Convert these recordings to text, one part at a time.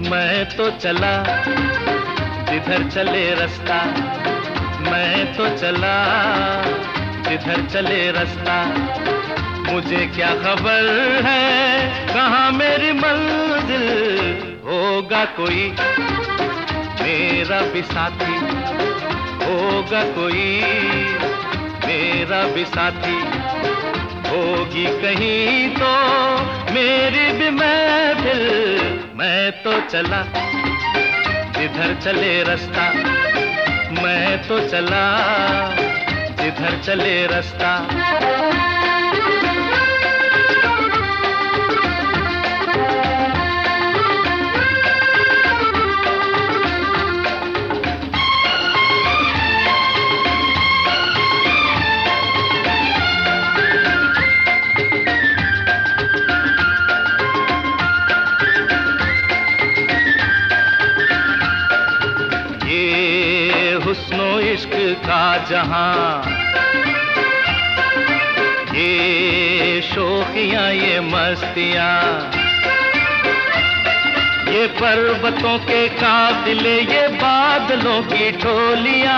मैं तो चला जिधर चले रास्ता, मैं तो चला जिधर चले रास्ता। मुझे क्या खबर है कहाँ मेरी मंजिल, होगा कोई मेरा भी साथी, होगा कोई मेरा भी साथी। होगी कहीं तो मेरी भी महफिल, मैं तो चला जिधर चले रास्ता, मैं तो चला जिधर चले रास्ता। हुस्नो इश्क का जहां, ये शोखियां ये मस्तियां, ये पर्वतों के काफिले ये बादलों की टोलियां।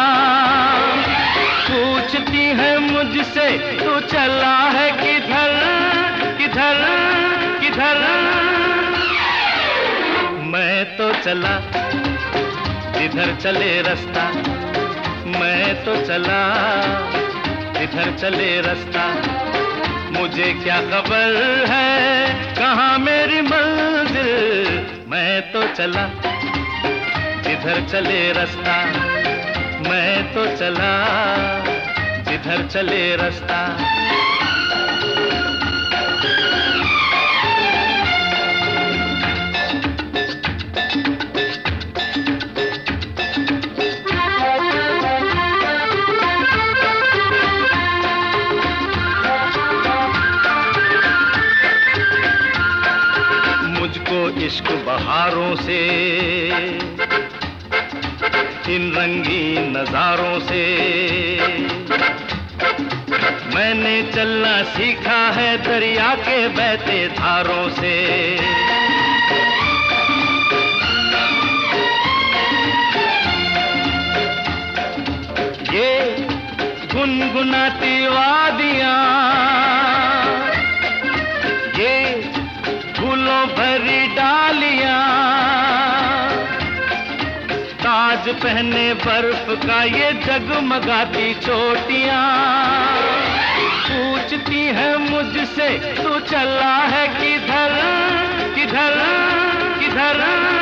पूछती है मुझसे तू चला है किधर किधर किधर। मैं तो चला जिधर चले रास्ता, मैं तो चला जिधर चले रास्ता। मुझे क्या खबर है कहाँ मेरी मंजिल, मैं तो चला जिधर चले रास्ता, मैं तो चला जिधर चले रास्ता। मुझको इश्क बहारों से, इन रंगीन नजारों से, मैंने चलना सीखा है दरिया के बहते धारों से। ये गुनगुनाती वादियां, ये फूलों भरी डालियां, ताज पहने बर्फ का ये जगमगाती चोटियां। पूछती है मुझसे तू चला है किधर किधर किधर।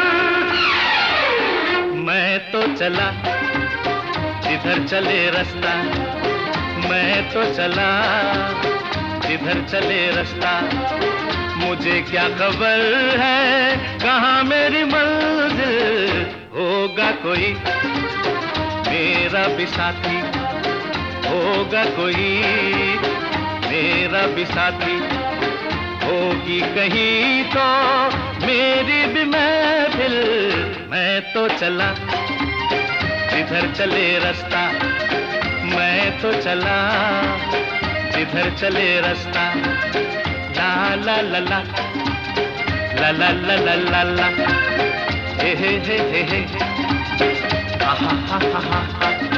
मैं तो चला जिधर चले रास्ता, मैं तो चला जिधर चले रास्ता। मुझे क्या खबर है कहाँ मेरी मंजिल, होगा कोई मेरा भी साथी, होगा कोई मेरा भी साथी। होगी कहीं तो मेरी भी महफिल, मैं तो चला जिधर चले रास्ता, मैं तो चला जिधर चले रास्ता। ला ला ला ला ला ला ला ला ला ला, हे हे हे हे, हा हा हा हा हा।